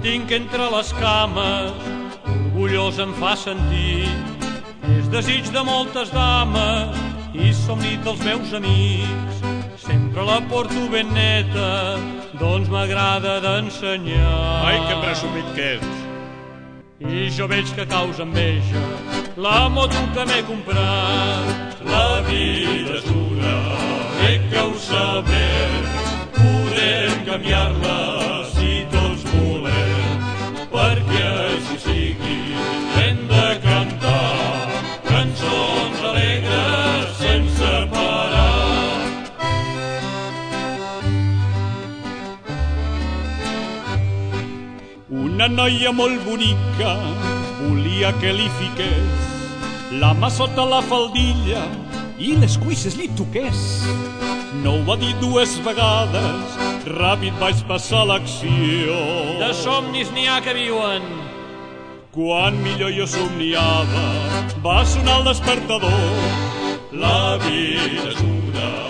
tinc entre les cames, orgullós em fa sentir. És desig de moltes dames i somni dels meus amics. Sempre la porto ben neta, doncs m'agrada d'ensenyar. Ai, que presumit que ets! I jo veig que causa enveja la moto que m'he comprat. La vida és dura, crec que ho sabem, podem canviar-la si tots volem, perquè així sigui hem de cantar cançons alegres sense parar. Una noia molt bonica volia que li fiqués la mà sota la faldilla i les cuisses li toqués. No ho va dir dues vegades, ràpid vaig passar l'acció. De somnis n'hi ha que viuen. Quan millor jo somniava, va sonar el despertador. La vida és dura,